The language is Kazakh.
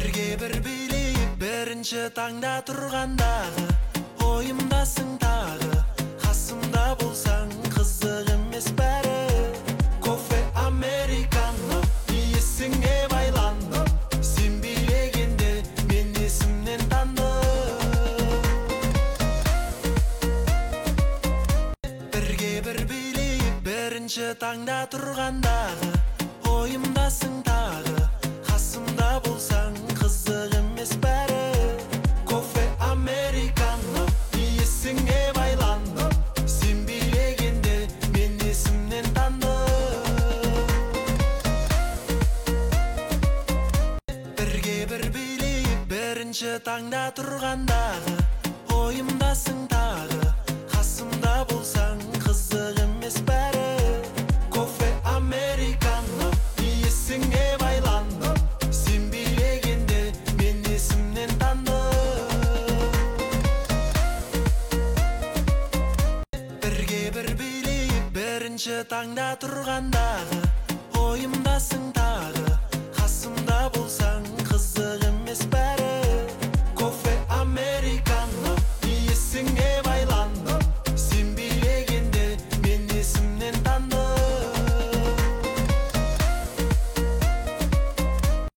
Бірге бір билейік бірінші таңда тұрғандағы, ойымдасың тағы, қасымда болсаң қызық емес бәрі. Кофе американо, иесіңе байландым, сен билегенде мен есімнен тандым. Бірге бір билейік бірінші таңда тұрғандағы, ойымдасың тағы, қасымда болсаң қызық емес бәрі. Кофе американо, иесіңе байландым, сен билегенде мен есімнен тандым. Бірге бір билейік бірінші таңда тұрғандағы, ойымдасың тағы, қасымда болсаң қызық емес бәрі. Кофе американо, иесіңе байландым, сен билегенде мен есімнен тандым. Бірге бір билейік бірінші таңда тұрғандағы, ойымдасың